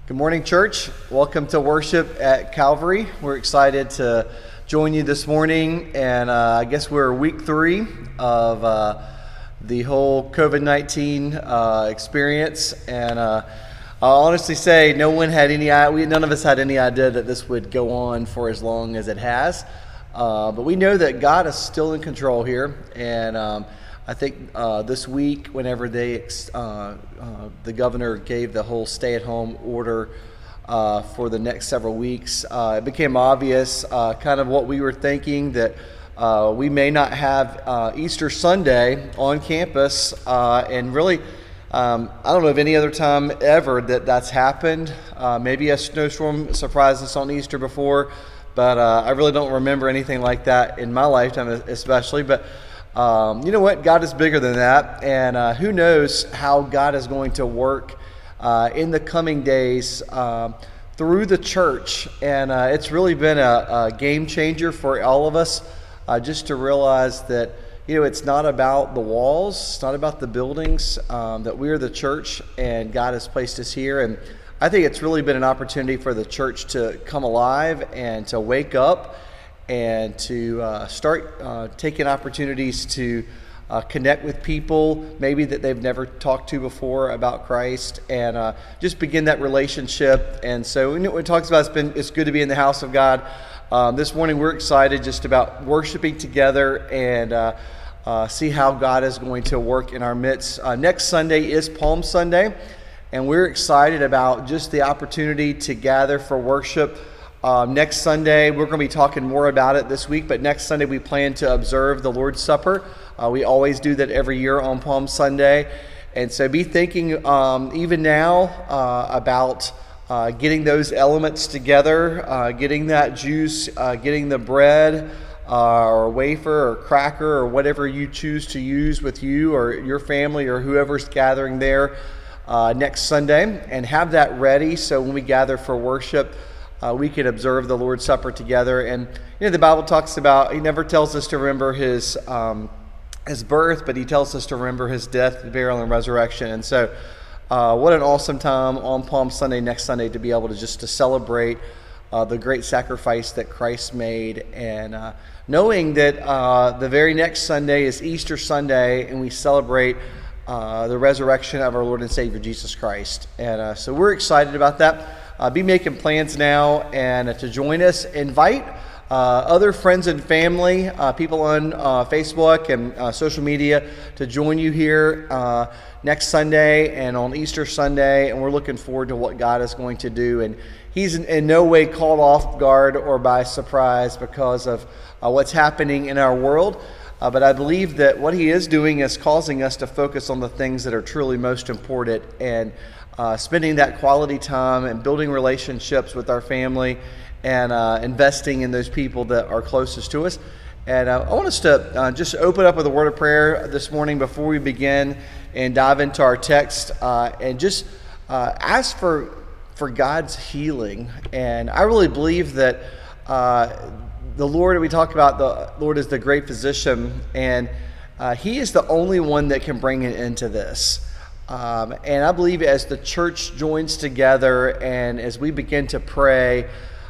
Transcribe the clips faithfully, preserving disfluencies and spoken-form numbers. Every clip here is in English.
Good morning, church. Welcome to worship at Calvary. We're excited to join you this morning, and uh, I guess we're week three of uh, the whole covid nineteen uh, experience, and uh, I'll honestly say no one had any, we none of us had any idea that this would go on for as long as it has, uh, but we know that God is still in control here, and um, I think uh, this week, whenever they, uh, uh, the governor gave the whole stay-at-home order uh, for the next several weeks, uh, it became obvious uh, kind of what we were thinking, that uh, we may not have uh, Easter Sunday on campus, uh, and really, um, I don't know of any other time ever that that's happened. Uh, maybe a snowstorm surprised us on Easter before, but uh, I really don't remember anything like that in my lifetime especially, but Um, you know what? God is bigger than that, and uh, who knows how God is going to work uh, in the coming days uh, through the church. And uh, it's really been a, a game changer for all of us, uh, just to realize that, you know, it's not about the walls, it's not about the buildings, um, that we are the church, and God has placed us here. And I think it's really been an opportunity for the church to come alive and to wake up, and to uh, start uh, taking opportunities to uh, connect with people maybe that they've never talked to before about Christ, and uh, just begin that relationship. And so when it talks about it's been it's good to be in the house of God, um, this morning we're excited just about worshiping together and uh, uh, see how God is going to work in our midst. Uh, next Sunday is Palm Sunday, and we're excited about just the opportunity to gather for worship. Um, next Sunday, we're going to be talking more about it this week, but next Sunday we plan to observe the Lord's Supper. Uh, we always do that every year on Palm Sunday. And so be thinking um, even now uh, about uh, getting those elements together, uh, getting that juice, uh, getting the bread uh, or wafer or cracker or whatever you choose to use with you or your family or whoever's gathering there uh, next Sunday, and have that ready so when we gather for worship, Uh, we could observe the Lord's Supper together. And you know, the Bible talks about, he never tells us to remember his um, his birth, but he tells us to remember his death, burial, and resurrection. And so uh, what an awesome time on Palm Sunday, next Sunday, to be able to just to celebrate uh, the great sacrifice that Christ made, and uh, knowing that uh, the very next Sunday is Easter Sunday, and we celebrate uh, the resurrection of our Lord and Savior Jesus Christ. And uh, so we're excited about that. Uh, be making plans now, and uh, to join us. Invite uh, other friends and family, uh, people on uh, Facebook and uh, social media, to join you here uh, next Sunday and on Easter Sunday. And we're looking forward to what God is going to do. And He's in, in no way caught off guard or by surprise because of uh, what's happening in our world. Uh, but I believe that what He is doing is causing us to focus on the things that are truly most important, and Uh, spending that quality time and building relationships with our family, and uh, investing in those people that are closest to us. And uh, I want us to uh, just open up with a word of prayer this morning before we begin and dive into our text, uh, and just uh, ask for for God's healing. And I really believe that uh, the Lord, we talk about the Lord is the great physician, and uh, He is the only one that can bring an end to this. Um, and I believe as the church joins together and as we begin to pray,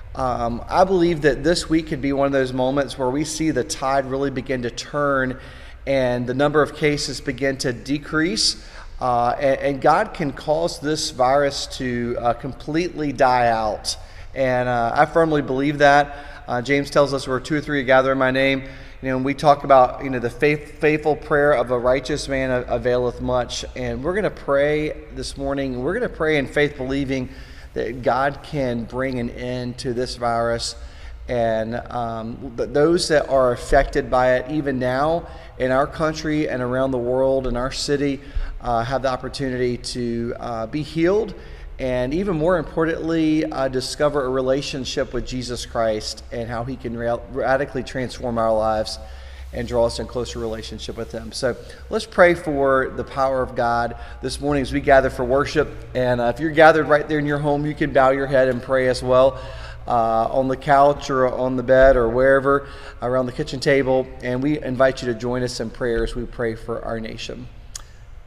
um, I believe that this week could be one of those moments where we see the tide really begin to turn and the number of cases begin to decrease. Uh, and, and God can cause this virus to uh, completely die out. And uh, I firmly believe that. Uh, James tells us where two or three gather in my name. You know, we talk about, you know, the faith, faithful prayer of a righteous man availeth much. And we're going to pray this morning. We're going to pray in faith, believing that God can bring an end to this virus. And um, those that are affected by it, even now in our country and around the world, in our city, uh, have the opportunity to uh, be healed. And even more importantly, uh, discover a relationship with Jesus Christ and how He can ra- radically transform our lives and draw us in closer relationship with Him. So let's pray for the power of God this morning as we gather for worship. And uh, if you're gathered right there in your home, you can bow your head and pray as well, uh, on the couch or on the bed or wherever, around the kitchen table. And we invite you to join us in prayer as we pray for our nation.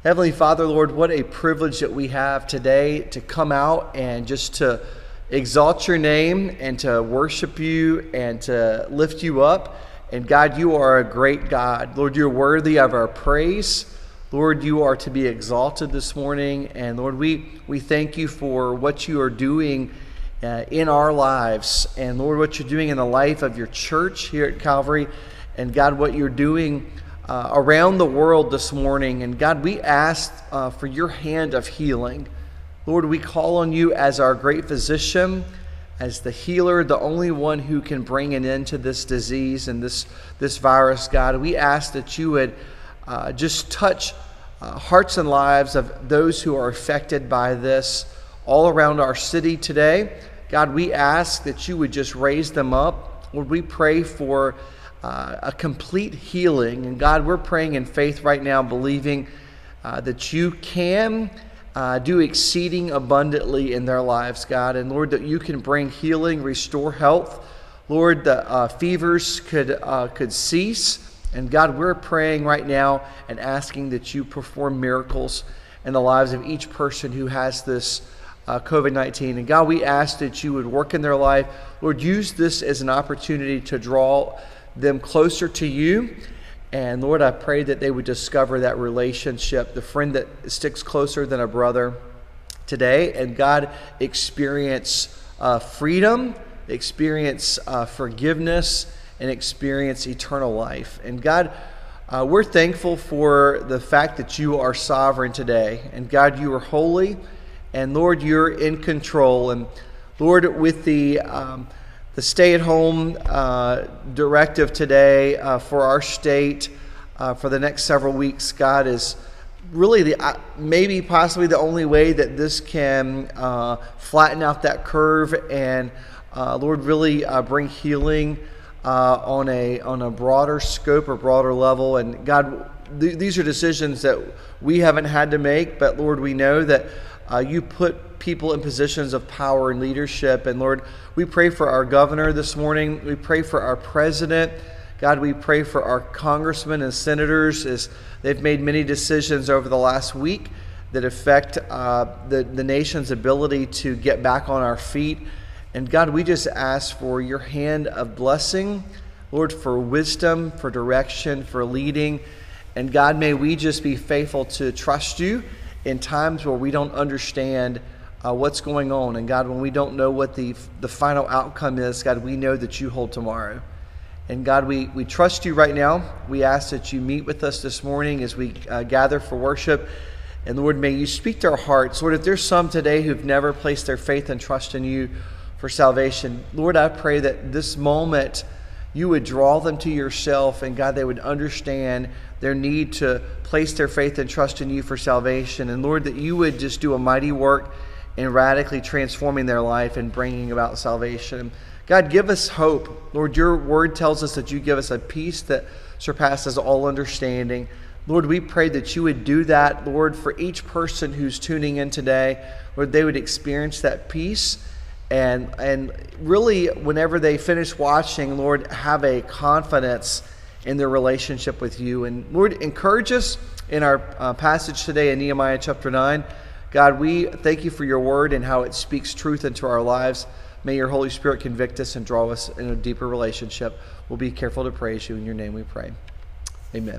Heavenly Father, Lord, what a privilege that we have today to come out and just to exalt your name and to worship you and to lift you up. And God, you are a great God. Lord, you're worthy of our praise. Lord, you are to be exalted this morning. And Lord, we, we thank you for what you are doing uh, in our lives. And Lord, what you're doing in the life of your church here at Calvary. And God, what you're doing uh, around the world this morning. And God, we ask uh, for your hand of healing. Lord, we call on you as our great physician, as the healer, the only one who can bring an end to this disease and this, this virus, God. We ask that you would uh, just touch uh, hearts and lives of those who are affected by this all around our city today. God, we ask that you would just raise them up. Lord, we pray for uh, a complete healing. And God, we're praying in faith right now, believing uh, that you can Uh, do exceeding abundantly in their lives, God. And Lord, that you can bring healing, restore health. Lord, the uh, fevers could uh, could cease. And God, we're praying right now and asking that you perform miracles in the lives of each person who has this uh, covid nineteen. And God, we ask that you would work in their life. Lord, use this as an opportunity to draw them closer to you. And Lord, I pray that they would discover that relationship, the friend that sticks closer than a brother today. And God, experience uh, freedom, experience uh, forgiveness, and experience eternal life. And God, uh, we're thankful for the fact that you are sovereign today. And God, you are holy. And Lord, you're in control. And Lord, with the Um, The stay-at-home uh, directive today uh, for our state uh, for the next several weeks, God, is really the uh, maybe possibly the only way that this can uh, flatten out that curve and, uh, Lord, really uh, bring healing uh, on a on a broader scope or broader level. And God, th- these are decisions that we haven't had to make, but Lord, we know that uh, you put people in positions of power and leadership. And Lord, we pray for our governor this morning. We pray for our president. God, we pray for our congressmen and senators as they've made many decisions over the last week that affect uh, the, the nation's ability to get back on our feet. And God, we just ask for your hand of blessing, Lord, for wisdom, for direction, for leading. And God, may we just be faithful to trust you in times where we don't understand Uh, what's going on. And God, when we don't know what the the final outcome is, God, we know that you hold tomorrow. And God, we, we trust you right now. We ask that you meet with us this morning as we uh, gather for worship. And Lord, may you speak to our hearts. Lord, if there's some today who've never placed their faith and trust in you for salvation, Lord, I pray that this moment you would draw them to yourself. And God, they would understand their need to place their faith and trust in you for salvation. And Lord, that you would just do a mighty work in radically transforming their life and bringing about salvation. God, give us hope. Lord, your word tells us that you give us a peace that surpasses all understanding. Lord, we pray that you would do that, Lord, for each person who's tuning in today. Lord, they would experience that peace. And, and really, whenever they finish watching, Lord, have a confidence in their relationship with you. And Lord, encourage us in our uh, passage today in Nehemiah chapter nine. God, we thank you for your word and how it speaks truth into our lives. May your Holy Spirit convict us and draw us in a deeper relationship. We'll be careful to praise you. In your name we pray. Amen.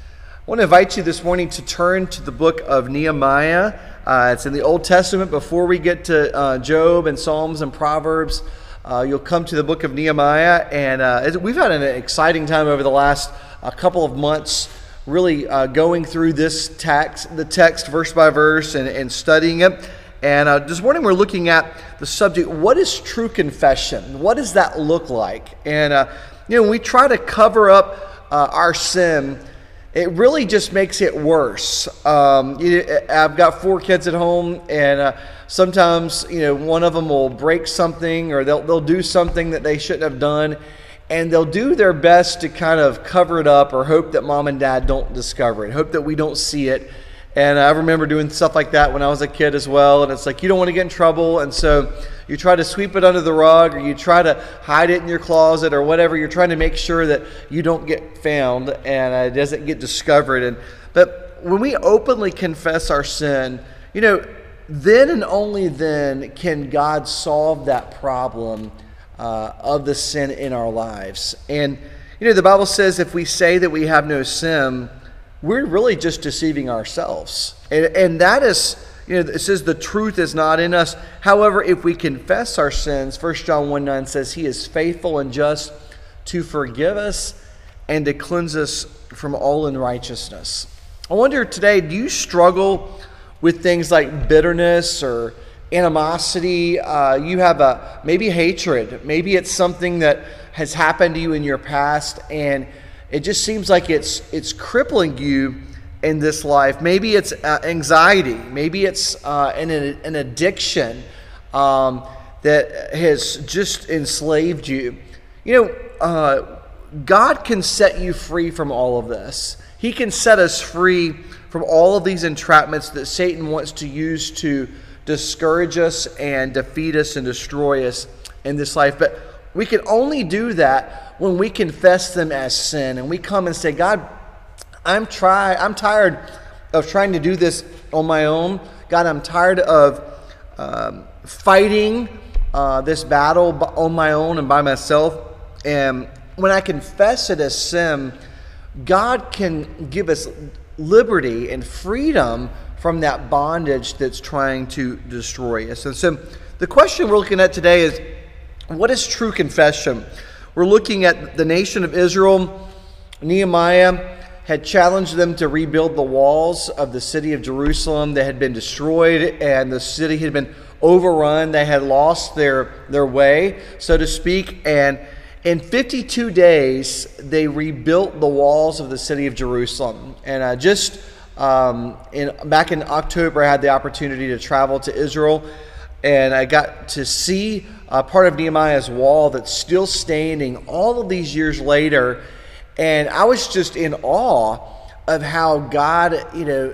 I want to invite you this morning to turn to the book of Nehemiah. Uh, it's in the Old Testament. Before we get to uh, Job and Psalms and Proverbs, uh, you'll come to the book of Nehemiah. And uh, we've had an exciting time over the last uh, couple of months really uh, going through this text, the text verse by verse and, and studying it. And uh, this morning we're looking at the subject, what is true confession? What does that look like? And, uh, you know, when we try to cover up uh, our sin, it really just makes it worse. Um, you know, I've got four kids at home, and uh, sometimes, you know, one of them will break something or they'll, they'll do something that they shouldn't have done. And they'll do their best to kind of cover it up or hope that mom and dad don't discover it, hope that we don't see it. And I remember doing stuff like that when I was a kid as well. And it's like, you don't want to get in trouble. And so you try to sweep it under the rug, or you try to hide it in your closet or whatever. You're trying to make sure that you don't get found and it doesn't get discovered. And but when we openly confess our sin, you know, then and only then can God solve that problem uh, of the sin in our lives. And, you know, the Bible says if we say that we have no sin, we're really just deceiving ourselves. And, and that is, you know, it says the truth is not in us. However, if we confess our sins, First John one nine says he is faithful and just to forgive us and to cleanse us from all unrighteousness. I wonder today, do you struggle with things like bitterness or animosity? Uh, you have a maybe hatred. Maybe it's something that has happened to you in your past, and it just seems like it's it's crippling you in this life. Maybe it's uh, anxiety. Maybe it's uh, an an addiction um, that has just enslaved you. You know, uh, God can set you free from all of this. He can set us free from all of these entrapments that Satan wants to use to discourage us and defeat us and destroy us in this life. But we can only do that when we confess them as sin and we come and say, God, I'm try I'm tired of trying to do this on my own. God, I'm tired of um, fighting uh, this battle on my own and by myself. And when I confess it as sin, God can give us liberty and freedom from that bondage that's trying to destroy us. And so the question we're looking at today is, what is true confession? We're looking at the nation of Israel. Nehemiah had challenged them to rebuild the walls of the city of Jerusalem that had been destroyed, and the city had been overrun. They had lost their, their way, so to speak, and in fifty-two days, they rebuilt the walls of the city of Jerusalem. And uh, just um, in, back in October, I had the opportunity to travel to Israel, and I got to see uh, part of Nehemiah's wall that's still standing all of these years later. And I was just in awe of how God, you know,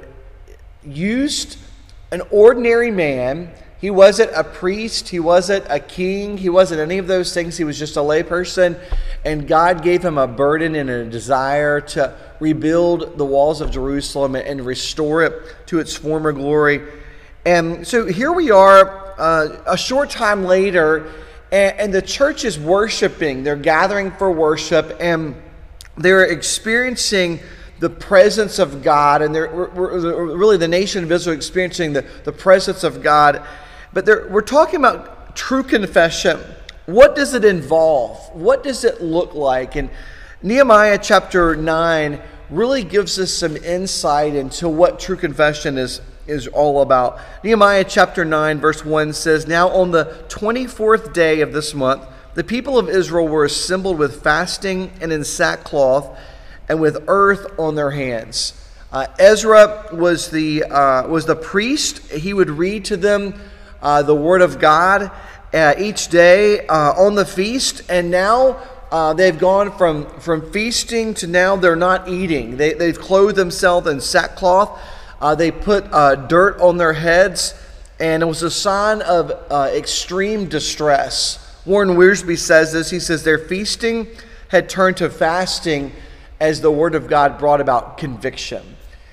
used an ordinary man. He wasn't a priest. He wasn't a king. He wasn't any of those things. He was just a layperson. And God gave him a burden and a desire to rebuild the walls of Jerusalem and restore it to its former glory. And so here we are uh, a short time later, and, and the church is worshiping. They're gathering for worship, and they're experiencing the presence of God. And they're really the nation of Israel experiencing the, the presence of God. But we're talking about true confession. What does it involve? What does it look like? And Nehemiah chapter nine really gives us some insight into what true confession is, is all about. Nehemiah chapter nine verse one says, "Now on the twenty-fourth day of this month, the people of Israel were assembled with fasting and in sackcloth and with earth on their hands." Uh, Ezra was the, uh, was the priest. He would read to them Uh, the Word of God uh, each day uh, on the feast, and now uh, they've gone from, from feasting to now they're not eating. They, they've clothed themselves in sackcloth. Uh, they put uh, dirt on their heads, and it was a sign of uh, extreme distress. Warren Wiersbe says this. He says their feasting had turned to fasting as the Word of God brought about conviction.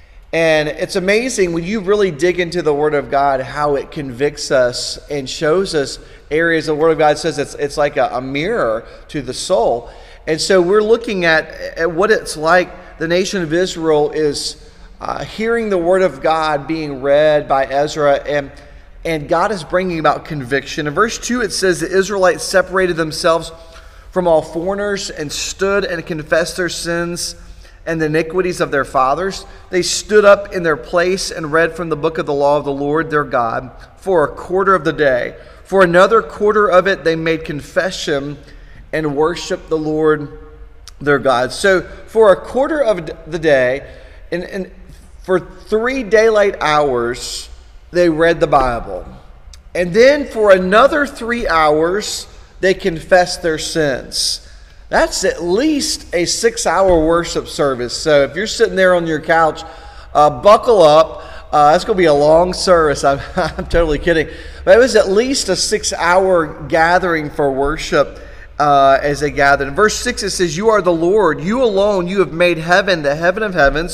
And it's amazing when you really dig into the Word of God how it convicts us and shows us areas. The Word of God says it's it's like a, a mirror to the soul. And so we're looking at, at what it's like. The nation of Israel is uh, hearing the Word of God being read by Ezra, and, and God is bringing about conviction. In verse two it says the Israelites separated themselves from all foreigners and stood and confessed their sins and the iniquities of their fathers. They stood up in their place and read from the book of the law of the Lord their God for a quarter of the day. For another quarter of it they made confession and worshiped the Lord their God. So for a quarter of the day, and, and for three daylight hours, they read the Bible. And then for another three hours, they confessed their sins. That's at least a six-hour worship service. So if you're sitting there on your couch, uh, buckle up. Uh, that's going to be a long service. I'm, I'm totally kidding. But it was at least a six-hour gathering for worship uh, as they gathered. In verse six it says, "You are the Lord. You alone, you have made heaven, the heaven of heavens,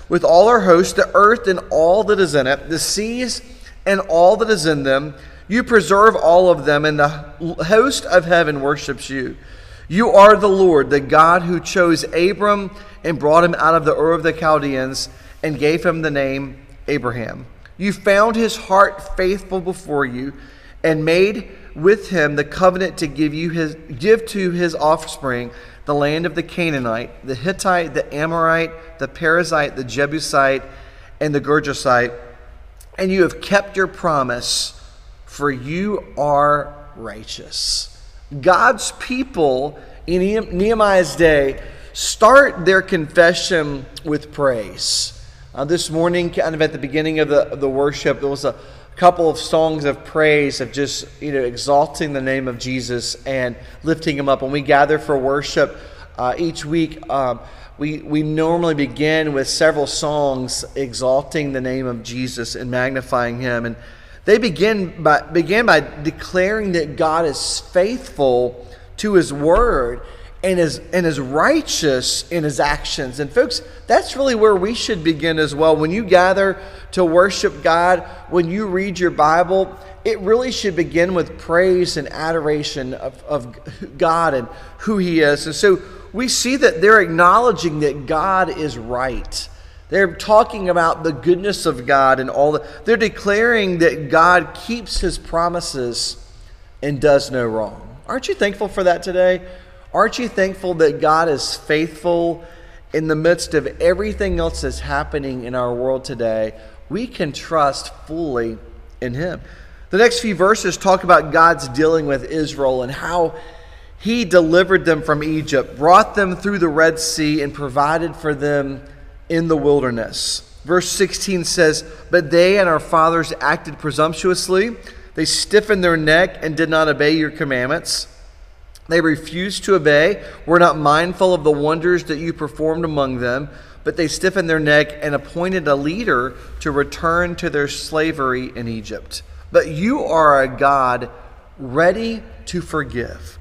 with all her host, the earth and all that is in it, the seas and all that is in them. You preserve all of them, and the host of heaven worships you. You are the Lord, the God who chose Abram and brought him out of the Ur of the Chaldeans and gave him the name Abraham. You found his heart faithful before you and made with him the covenant to give you his give to his offspring the land of the Canaanite, the Hittite, the Amorite, the Perizzite, the Jebusite, and the Girgashite. And you have kept your promise, for you are righteous. God's people in Nehemiah's day start their confession with praise. Uh, this morning, kind of at the beginning of the, of the worship, there was a couple of songs of praise, of just, you know, exalting the name of Jesus and lifting him up. When we gather for worship uh, each week, um, we we normally begin with several songs exalting the name of Jesus and magnifying him. And they begin by began by declaring that God is faithful to his word and is and is righteous in his actions. And folks, that's really where we should begin as well. When you gather to worship God, when you read your Bible, it really should begin with praise and adoration of, of God and who he is. And so we see that they're acknowledging that God is right. They're talking about the goodness of God and all that. They're declaring that God keeps his promises and does no wrong. Aren't you thankful for that today? Aren't you thankful that God is faithful in the midst of everything else that's happening in our world today? We can trust fully in him. The next few verses talk about God's dealing with Israel and how he delivered them from Egypt, brought them through the Red Sea, and provided for them in the wilderness. Verse sixteen says, "But they and our fathers acted presumptuously. They stiffened their neck and did not obey your commandments. They refused to obey, were not mindful of the wonders that you performed among them, but they stiffened their neck and appointed a leader to return to their slavery in Egypt. But you are a God ready to forgive,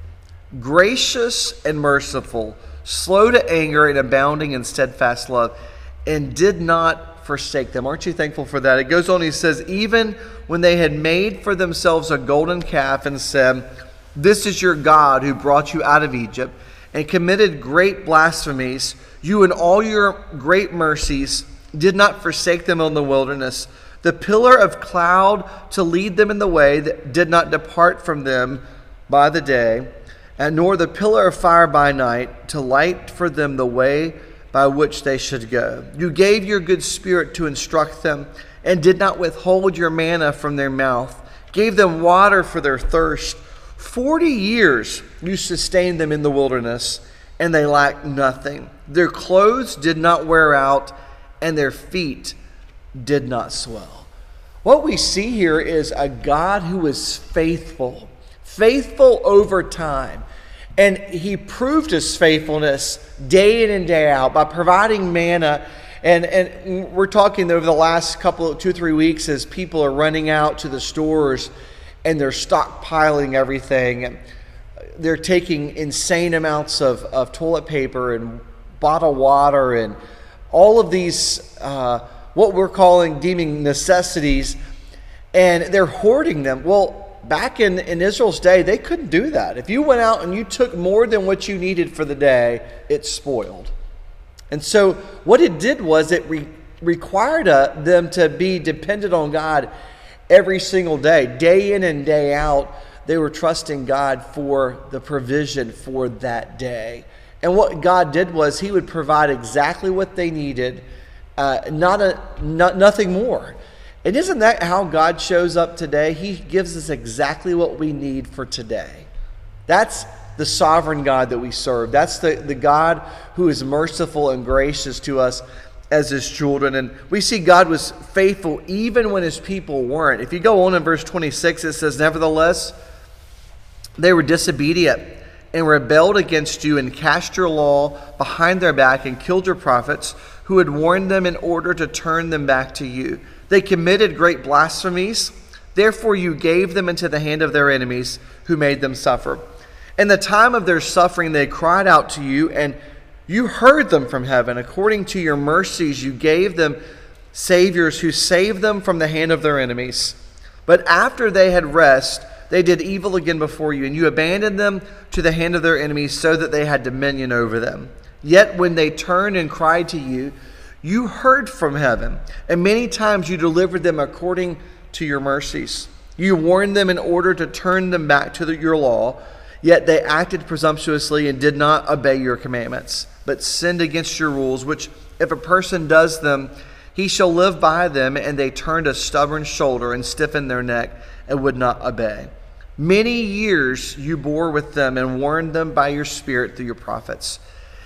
gracious and merciful, slow to anger and abounding in steadfast love, and did not forsake them." Aren't you thankful for that? It goes on, he says, "Even when they had made for themselves a golden calf and said, 'This is your God who brought you out of Egypt,' and committed great blasphemies, you in all your great mercies did not forsake them in the wilderness. The pillar of cloud to lead them in the way that did not depart from them by the day, and nor the pillar of fire by night to light for them the way by which they should go. You gave your good spirit to instruct them, and did not withhold your manna from their mouth, gave them water for their thirst. Forty years you sustained them in the wilderness, and they lacked nothing. Their clothes did not wear out, and their feet did not swell." What we see here is a God who is faithful, faithful over time. And he proved his faithfulness day in and day out by providing manna. And, and we're talking over the last couple of two, three weeks as people are running out to the stores and they're stockpiling everything. And they're taking insane amounts of, of toilet paper and bottled water and all of these, uh, what we're calling, deeming necessities, and they're hoarding them. Well, back in, in Israel's day, they couldn't do that. If you went out and you took more than what you needed for the day, it spoiled. And so what it did was it re- required uh, them to be dependent on God every single day. Day in and day out, they were trusting God for the provision for that day. And what God did was he would provide exactly what they needed, uh, not a not, nothing more. And isn't that how God shows up today? He gives us exactly what we need for today. That's the sovereign God that we serve. That's the, the God who is merciful and gracious to us as his children. And we see God was faithful even when his people weren't. If you go on in verse twenty-six, it says, "Nevertheless, they were disobedient and rebelled against you and cast your law behind their back and killed your prophets who had warned them in order to turn them back to you. They committed great blasphemies. Therefore you gave them into the hand of their enemies who made them suffer. In the time of their suffering they cried out to you, and You heard them from heaven. According to your mercies, you gave them saviors who saved them from the hand of their enemies. But after they had rest, they did evil again before you, and you abandoned them to the hand of their enemies so that they had dominion over them. Yet when they turned and cried to you, you heard from heaven, and many times you delivered them according to your mercies. You warned them in order to turn them back to the, your law, yet they acted presumptuously and did not obey your commandments, but sinned against your rules, which if a person does them, he shall live by them. And they turned a stubborn shoulder and stiffened their neck and would not obey. Many years you bore with them and warned them by your Spirit through your prophets.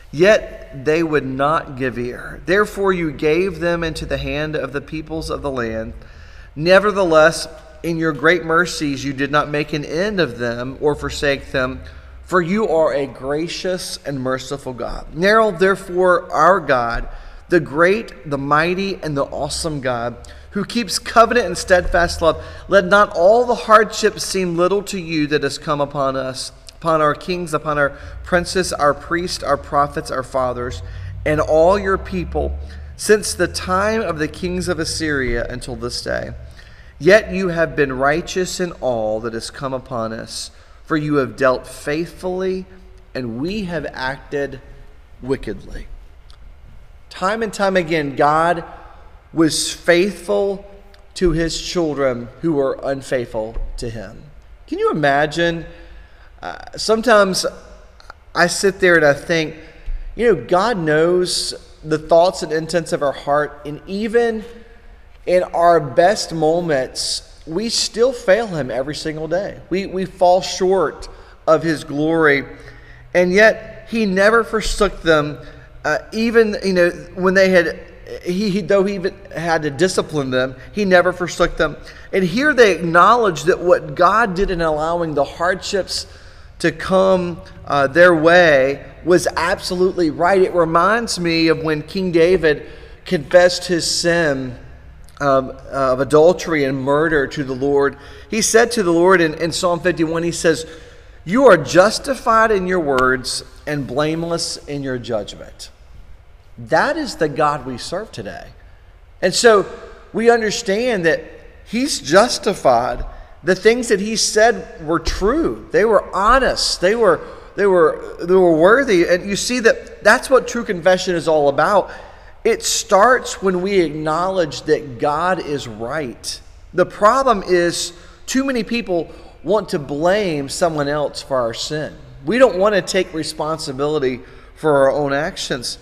Yet they would not give ear. Therefore you gave them into the hand of the peoples of the land. Nevertheless, in your great mercies you did not make an end of them or forsake them, for you are a gracious and merciful God. Now therefore our God, the great, the mighty, and the awesome God, who keeps covenant and steadfast love, let not all the hardships seem little to you that has come upon us, upon our kings, upon our princes, our priests, our prophets, our fathers, and all your people, since the time of the kings of Assyria until this day. Yet you have been righteous in all that has come upon us, for you have dealt faithfully, and we have acted wickedly. Time and time again, God was faithful to his children who were unfaithful to him. Can you imagine? Uh, sometimes I sit there and I think, you know, God knows the thoughts and intents of our heart, and even in our best moments, we still fail him every single day. We, we fall short of his glory, and yet he never forsook them, uh, even, you know, when they had He, he, though he even had to discipline them, he never forsook them. And here they acknowledge that what God did in allowing the hardships to come uh, their way was absolutely right. It reminds me of when King David confessed his sin um, of adultery and murder to the Lord. He said to the Lord in, in Psalm fifty-one, he says, "You are justified in your words and blameless in your judgment." That is the God we serve today. And so we understand that he's justified. The things that he said were true. They were honest. They were they were they were worthy. And you see that that's what true confession is all about. It starts when we acknowledge that God is right. The problem is too many people want to blame someone else for our sin. We don't want to take responsibility for our own actions.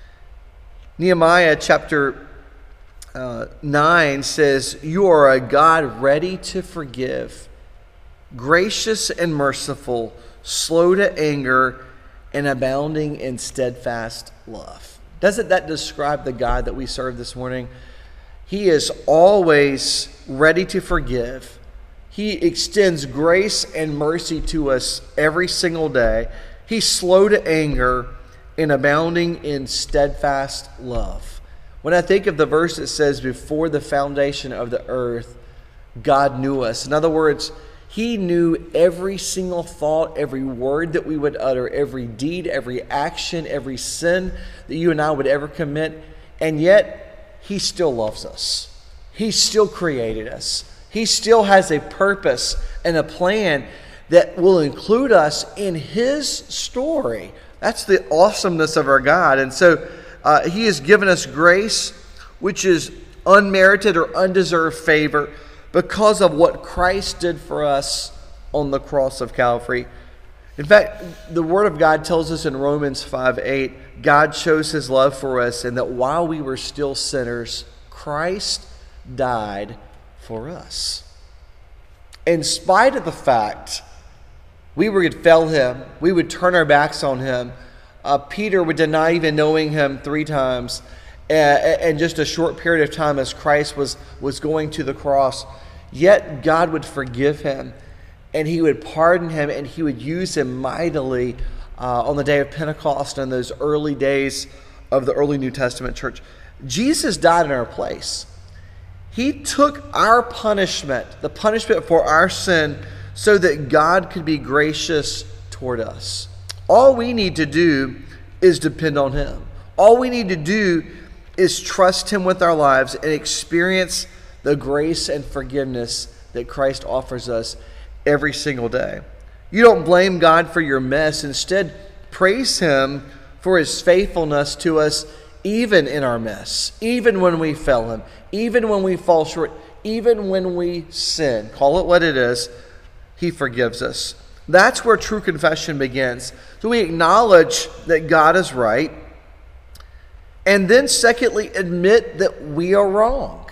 Nehemiah chapter uh, nine says, "You are a God ready to forgive, gracious and merciful, slow to anger, and abounding in steadfast love." Doesn't that describe the God that we serve this morning? He is always ready to forgive. He extends grace and mercy to us every single day. He's slow to anger and abounding in steadfast love. When I think of the verse that says, "Before the foundation of the earth, God knew us." In other words, he knew every single thought, every word that we would utter, every deed, every action, every sin that you and I would ever commit. And yet, he still loves us. He still created us. He still has a purpose and a plan that will include us in his story. That's the awesomeness of our God. And so uh, he has given us grace, which is unmerited or undeserved favor because of what Christ did for us on the cross of Calvary. In fact, the Word of God tells us in Romans five eight, God shows his love for us and that while we were still sinners, Christ died for us. In spite of the fact we would fail him, we would turn our backs on him. Uh, Peter would deny even knowing him three times in just a short period of time as Christ was, was going to the cross. Yet God would forgive him and he would pardon him and he would use him mightily uh, on the day of Pentecost and those early days of the early New Testament church. Jesus died in our place. He took our punishment, the punishment for our sin, so that God could be gracious toward us. All we need to do is depend on him. All we need to do is trust him with our lives and experience the grace and forgiveness that Christ offers us every single day. You don't blame God for your mess. Instead, praise him for his faithfulness to us even in our mess, even when we fail him, even when we fall short, even when we sin. Call it what it is. He forgives us. That's where true confession begins. So we acknowledge that God is right, and then secondly, admit that we are wrong.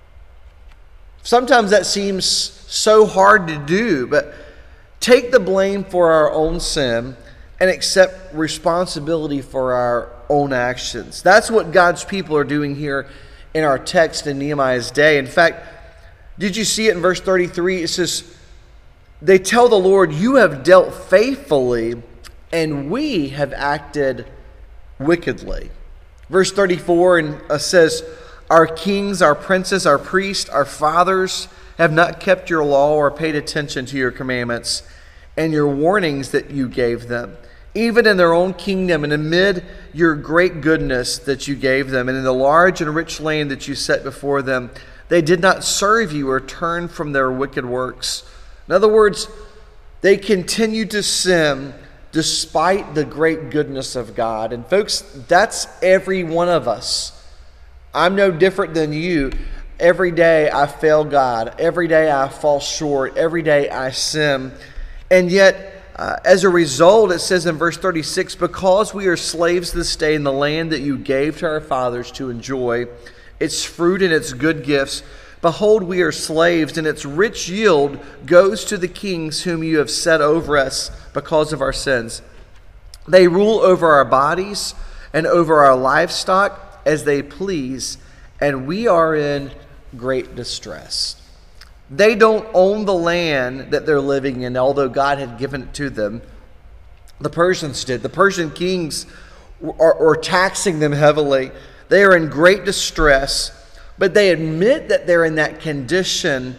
Sometimes that seems so hard to do, but take the blame for our own sin and accept responsibility for our own actions. That's what God's people are doing here in our text in Nehemiah's day. In fact, did you see it in verse thirty-three? It says, they tell the Lord, you have dealt faithfully, and we have acted wickedly. Verse thirty-four and uh, says, our kings, our princes, our priests, our fathers have not kept your law or paid attention to your commandments and your warnings that you gave them. Even in their own kingdom and amid your great goodness that you gave them, and in the large and rich land that you set before them, they did not serve you or turn from their wicked works. In other words, they continued to sin despite the great goodness of God. And folks, that's every one of us. I'm no different than you. Every day I fail God. Every day I fall short. Every day I sin. And yet, uh, as a result, it says in verse thirty-six, because we are slaves this day in the land that you gave to our fathers to enjoy, its fruit and its good gifts, behold, we are slaves, and its rich yield goes to the kings whom you have set over us because of our sins. They rule over our bodies and over our livestock as they please, and we are in great distress. They don't own the land that they're living in, although God had given it to them. The Persians did. The Persian kings are, are taxing them heavily. They are in great distress, but they admit that they're in that condition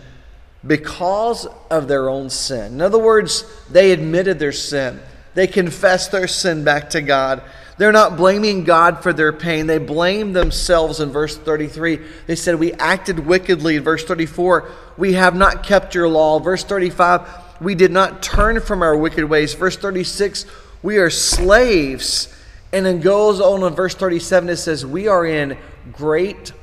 because of their own sin. In other words, they admitted their sin. They confessed their sin back to God. They're not blaming God for their pain. They blame themselves in verse thirty-three. They said, we acted wickedly. In verse thirty-four, we have not kept your law. Verse thirty-five, we did not turn from our wicked ways. Verse thirty-six, we are slaves. And then goes on in verse thirty-seven, it says, we are in great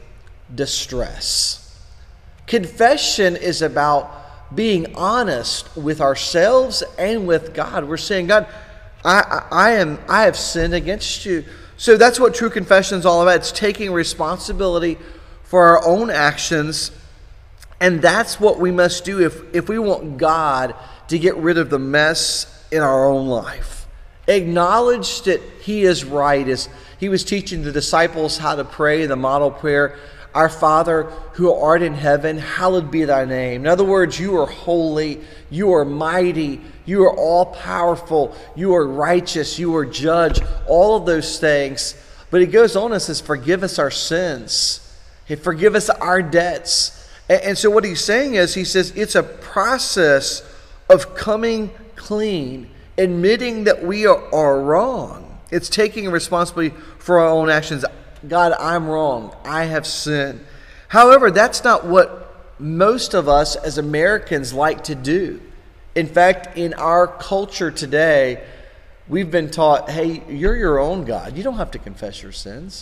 distress. Confession is about being honest with ourselves and with God. We're saying, God, I, I, I am I have sinned against you. So that's what true confession is all about. It's taking responsibility for our own actions. And that's what we must do if, if we want God to get rid of the mess in our own life. Acknowledge that he is right. As he was teaching the disciples how to pray, the model prayer, our Father who art in heaven, hallowed be thy name. In other words, you are holy, you are mighty, you are all-powerful, you are righteous, you are judge, all of those things. But he goes on and says, forgive us our sins. Hey, forgive us our debts. And, and so what he's saying is, he says, it's a process of coming clean, admitting that we are, are wrong. It's taking responsibility for our own actions. God, I'm wrong. I have sinned. However, that's not what most of us as Americans like to do. In fact, in our culture today, we've been taught, hey, you're your own God. You don't have to confess your sins.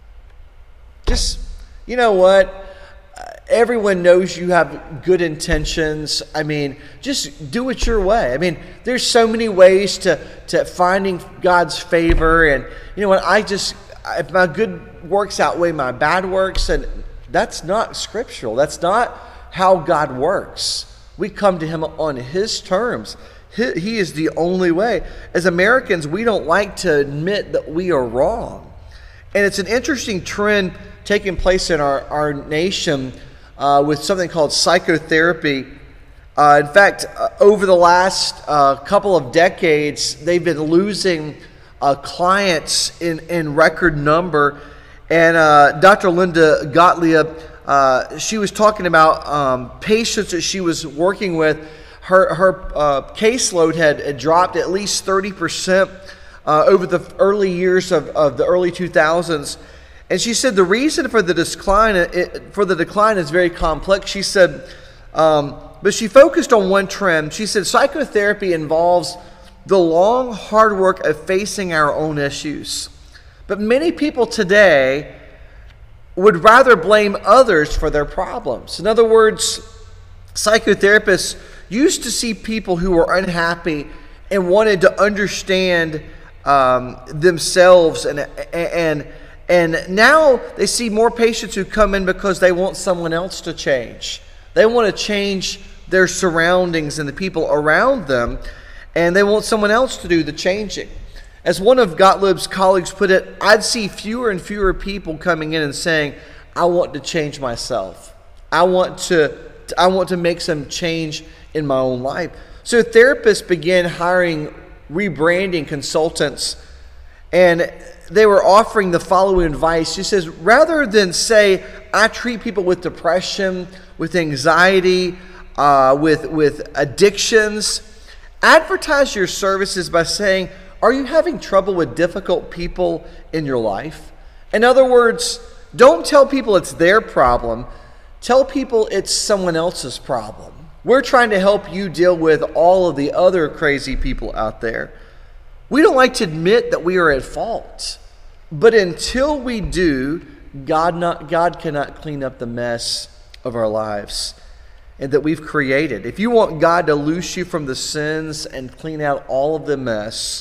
Just, you know what? Everyone knows you have good intentions. I mean, just do it your way. I mean, there's so many ways to, to finding God's favor. And you know what? I just, if my good works outweigh my bad works, and that's not scriptural. That's not how God works. We come to him on his terms. He, he is the only way. As Americans, we don't like to admit that we are wrong. And it's an interesting trend taking place in our, our nation uh, with something called psychotherapy. Uh, in fact, uh, over the last uh, couple of decades, they've been losing uh, clients in, in record number. And uh, Doctor Linda Gottlieb, uh, she was talking about um, patients that she was working with. Her, her uh, caseload had, had dropped at least thirty percent uh, over the early years of, of the early two thousands. And she said the reason for the decline, it, for the decline is very complex. She said, um, but she focused on one trend. She said psychotherapy involves the long, hard work of facing our own issues. But many people today would rather blame others for their problems. In other words, psychotherapists used to see people who were unhappy and wanted to understand um, themselves, and and and now they see more patients who come in because they want someone else to change. They want to change their surroundings and the people around them, and they want someone else to do the changing. As one of Gottlieb's colleagues put it, I'd see fewer and fewer people coming in and saying, I want to change myself. I want to I want to make some change in my own life. So therapists began hiring rebranding consultants, and they were offering the following advice. She says, rather than say, I treat people with depression, with anxiety, uh, with, with addictions, advertise your services by saying, are you having trouble with difficult people in your life? In other words, don't tell people it's their problem. Tell people it's someone else's problem. We're trying to help you deal with all of the other crazy people out there. We don't like to admit that we are at fault. But until we do, God not God cannot clean up the mess of our lives and that we've created. If you want God to loose you from the sins and clean out all of the mess,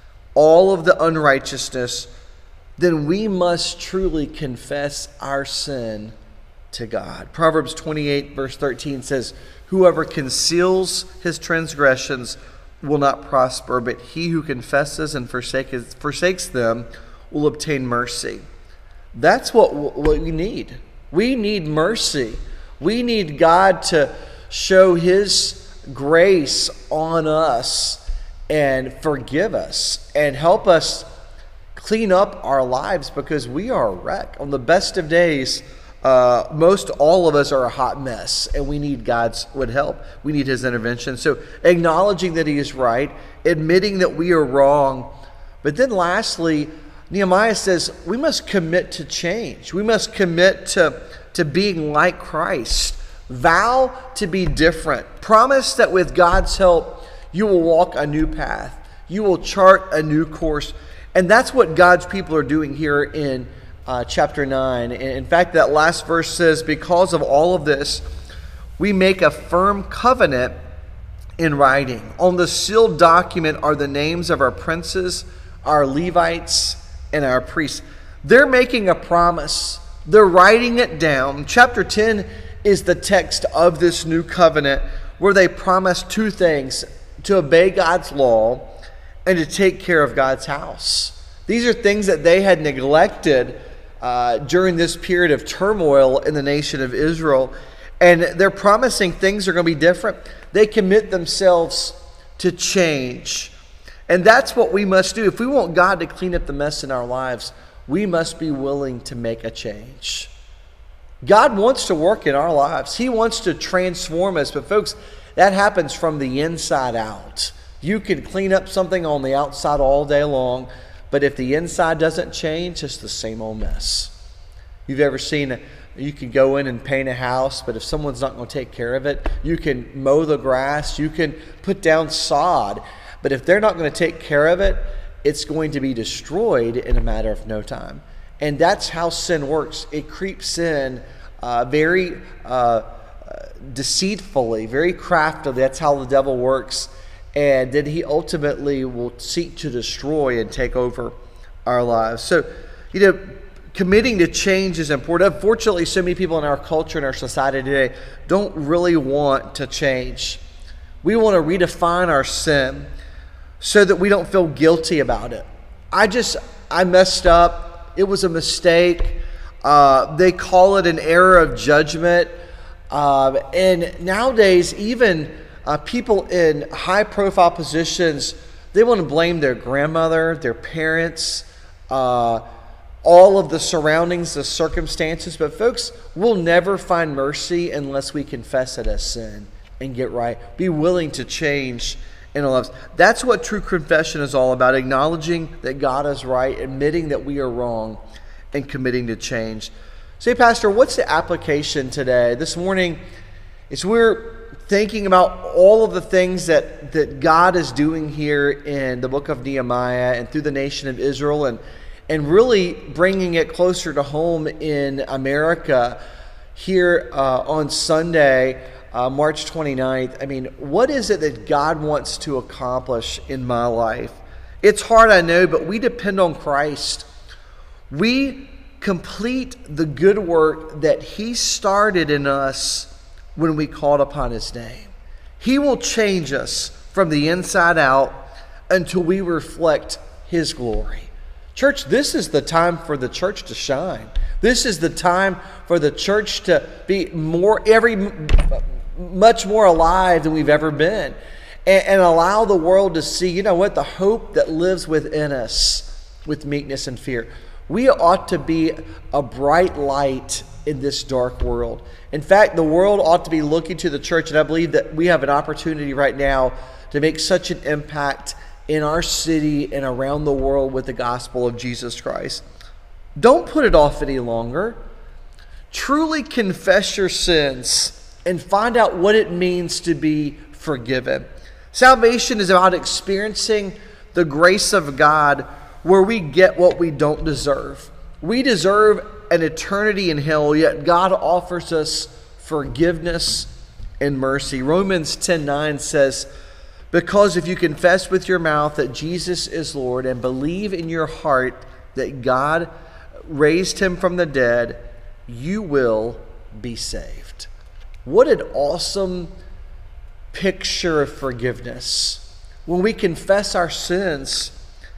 all of the unrighteousness, then we must truly confess our sin to God. Proverbs twenty-eight verse thirteen says, whoever conceals his transgressions will not prosper, but he who confesses and forsakes, forsakes them will obtain mercy. That's what, what we need. We need mercy. We need God to show his grace on us and forgive us and help us clean up our lives, because we are a wreck. On the best of days, uh, most all of us are a hot mess, and we need God's would help. We need his intervention. So acknowledging that he is right, admitting that we are wrong. But then lastly, Nehemiah says we must commit to change. We must commit to, to being like Christ. Vow to be different. Promise that with God's help, you will walk a new path. You will chart a new course. And that's what God's people are doing here in uh, chapter nine. In fact, that last verse says, because of all of this, we make a firm covenant in writing. On the sealed document are the names of our princes, our Levites, and our priests. They're making a promise. They're writing it down. Chapter ten is the text of this new covenant where they promise two things: to obey God's law and to take care of God's house. These are things that they had neglected uh, during this period of turmoil in the nation of Israel. And they're promising things are going to be different. They commit themselves to change. And that's what we must do. If we want God to clean up the mess in our lives, we must be willing to make a change. God wants to work in our lives. He wants to transform us. But folks, that happens from the inside out. You can clean up something on the outside all day long, but if the inside doesn't change, it's the same old mess. You've ever seen, a, you can go in and paint a house, but if someone's not going to take care of it, you can mow the grass, you can put down sod, but if they're not going to take care of it, it's going to be destroyed in a matter of no time. And that's how sin works. It creeps in uh, very uh, deceitfully, very craftily. That's how the devil works. And then he ultimately will seek to destroy and take over our lives. So, you know, committing to change is important. Unfortunately, so many people in our culture and our society today don't really want to change. We want to redefine our sin so that we don't feel guilty about it. I just, I messed up. It was a mistake. Uh, they call it an error of judgment. Uh, and nowadays, even Uh, people in high-profile positions, they want to blame their grandmother, their parents, uh, all of the surroundings, the circumstances. But folks, we'll never find mercy unless we confess it as sin and get right. Be willing to change in our lives. That's what true confession is all about, acknowledging that God is right, admitting that we are wrong, and committing to change. Say, Pastor, what's the application today? This morning, as we're thinking about all of the things that, that God is doing here in the book of Nehemiah and through the nation of Israel, and, and really bringing it closer to home in America here uh, on Sunday, uh, March twenty-ninth. I mean, what is it that God wants to accomplish in my life? It's hard, I know, but we depend on Christ. We complete the good work that He started in us when we called upon His name. He will change us from the inside out until we reflect His glory. Church, this is the time for the church to shine. This is the time for the church to be more, every, much more alive than we've ever been. And, and allow the world to see, you know what, the hope that lives within us with meekness and fear. We ought to be a bright light in this dark world. In fact, the world ought to be looking to the church, and I believe that we have an opportunity right now to make such an impact in our city and around the world with the gospel of Jesus Christ. Don't put it off any longer. Truly confess your sins and find out what it means to be forgiven. Salvation is about experiencing the grace of God where we get what we don't deserve. We deserve an eternity in hell, yet God offers us forgiveness and mercy. Romans ten nine says, because if you confess with your mouth that Jesus is Lord and believe in your heart that God raised Him from the dead, you will be saved. What an awesome picture of forgiveness. When we confess our sins,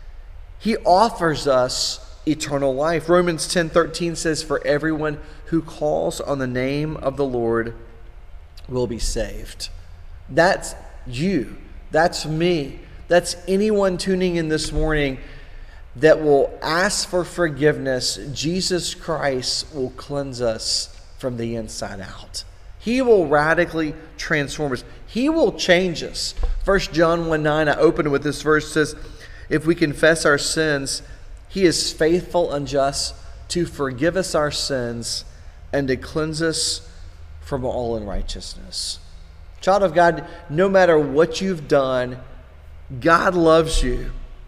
He offers us eternal life. Romans ten thirteen says, for everyone who calls on the name of the Lord will be saved. That's you. That's me. That's anyone tuning in this morning that will ask for forgiveness. Jesus Christ will cleanse us from the inside out. He will radically transform us. He will change us. First John one nine, I open with this verse, says, if we confess our sins, He is faithful and just to forgive us our sins and to cleanse us from all unrighteousness. Child of God, no matter what you've done, God loves you.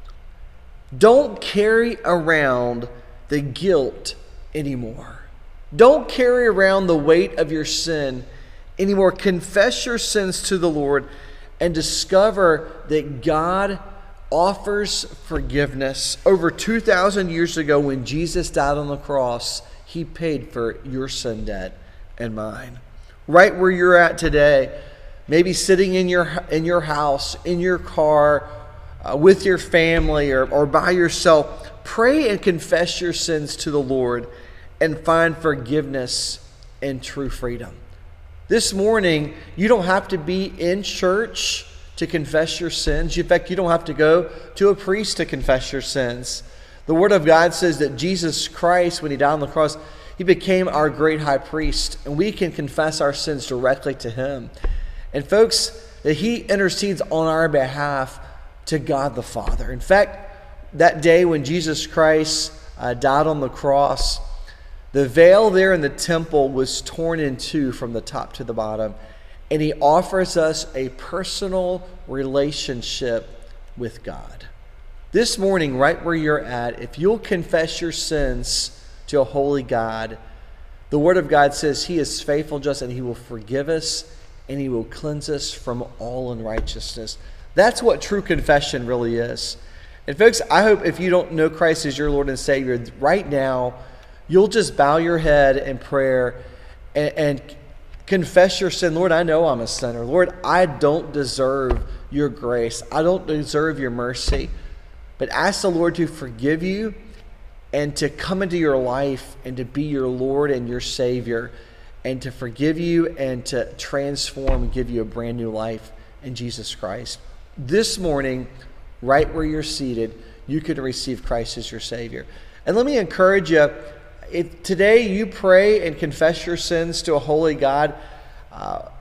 Don't carry around the guilt anymore. Don't carry around the weight of your sin anymore. Confess your sins to the Lord and discover that God offers forgiveness. Over two thousand years ago, when Jesus died on the cross, He paid for your sin debt and mine. Right where you're at today, maybe sitting in your in your house, in your car, uh, with your family, or, or by yourself, pray and confess your sins to the Lord and find forgiveness and true freedom. This morning, you don't have to be in church to confess your sins. In fact, you don't have to go to a priest to confess your sins. The Word of God says that Jesus Christ, when He died on the cross, He became our great high priest, and we can confess our sins directly to Him. And folks, that He intercedes on our behalf to God the Father. In fact, that day when Jesus Christ uh, died on the cross, the veil there in the temple was torn in two from the top to the bottom. And He offers us a personal relationship with God. This morning, right where you're at, if you'll confess your sins to a holy God, the Word of God says He is faithful, just, and He will forgive us and He will cleanse us from all unrighteousness. That's what true confession really is. And folks, I hope if you don't know Christ as your Lord and Savior, right now, you'll just bow your head in prayer and, and confess your sin. Lord, I know I'm a sinner. Lord, I don't deserve your grace. I don't deserve your mercy. But ask the Lord to forgive you and to come into your life and to be your Lord and your Savior, and to forgive you and to transform and give you a brand new life in Jesus Christ. This morning, right where you're seated, you can receive Christ as your Savior. And let me encourage you, if today you pray and confess your sins to a holy God, uh,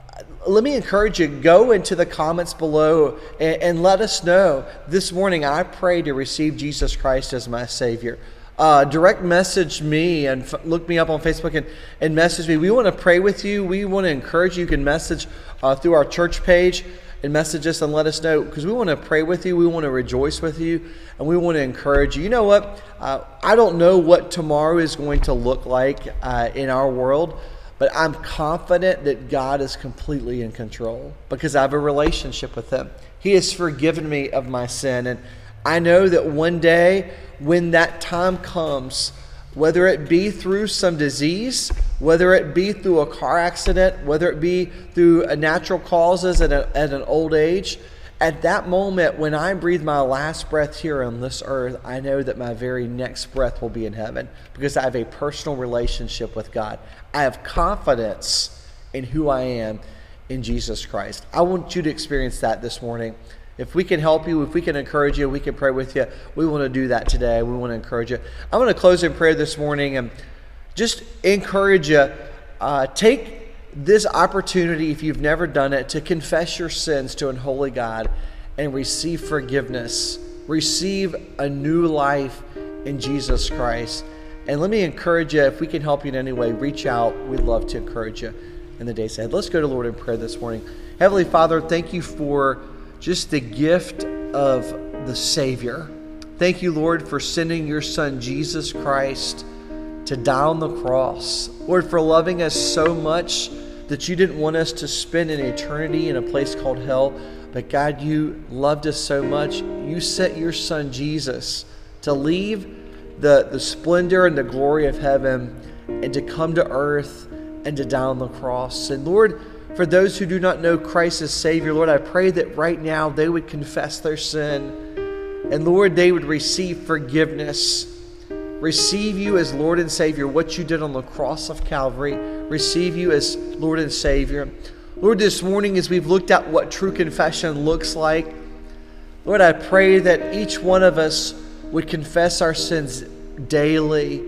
let me encourage you, go into the comments below and, and let us know. This morning, I pray to receive Jesus Christ as my Savior. Uh, direct message me and f- look me up on Facebook and, and message me. We want to pray with you. We want to encourage you. You can message uh, through our church page and message us and let us know, because we want to pray with you. We want to rejoice with you, and we want to encourage you. You know what? Uh, I don't know what tomorrow is going to look like uh, in our world, but I'm confident that God is completely in control because I have a relationship with Him. He has forgiven me of my sin, and I know that one day when that time comes, whether it be through some disease, whether it be through a car accident, whether it be through a natural causes at, a, at an old age, at that moment when I breathe my last breath here on this earth, I know that my very next breath will be in heaven because I have a personal relationship with God. I have confidence in who I am in Jesus Christ. I want you to experience that this morning. If we can help you, if we can encourage you, we can pray with you, we want to do that today. We want to encourage you. I'm going to close in prayer this morning and just encourage you. Uh, take this opportunity, if you've never done it, to confess your sins to an holy God and receive forgiveness. Receive a new life in Jesus Christ. And let me encourage you, if we can help you in any way, reach out. We'd love to encourage you in the days ahead. Let's go to the Lord in prayer this morning. Heavenly Father, thank you for just the gift of the Savior. Thank you, Lord, for sending your Son, Jesus Christ, to die on the cross. Lord, for loving us so much that you didn't want us to spend an eternity in a place called hell. But God, you loved us so much, you sent your Son, Jesus, to leave the, the splendor and the glory of heaven and to come to earth and to die on the cross. And Lord, for those who do not know Christ as Savior, Lord, I pray that right now they would confess their sin. And Lord, they would receive forgiveness. Receive you as Lord and Savior, what you did on the cross of Calvary. Receive you as Lord and Savior. Lord, this morning as we've looked at what true confession looks like, Lord, I pray that each one of us would confess our sins daily.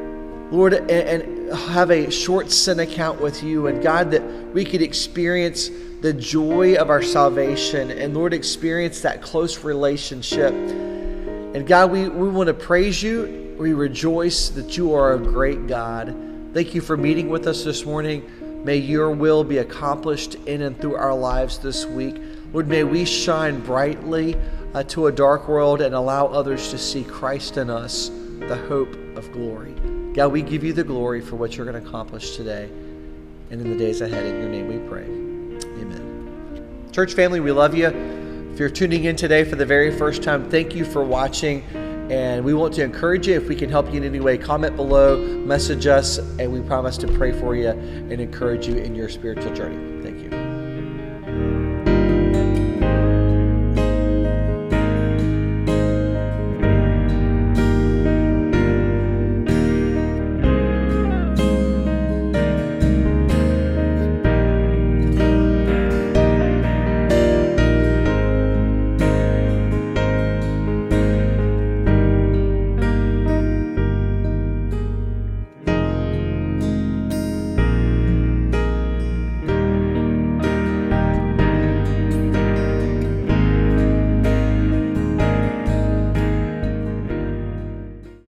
Lord, and, and have a short sin account with you. And God, that we could experience the joy of our salvation. And Lord, experience that close relationship. And God, we, we want to praise you. We rejoice that you are a great God. Thank you for meeting with us this morning. May your will be accomplished in and through our lives this week. Lord, may we shine brightly uh, to a dark world and allow others to see Christ in us, the hope of glory. God, we give you the glory for what you're going to accomplish today and in the days ahead. In your name we pray. Amen. Church family, we love you. If you're tuning in today for the very first time, thank you for watching. And we want to encourage you. If we can help you in any way, comment below, message us, and we promise to pray for you and encourage you in your spiritual journey.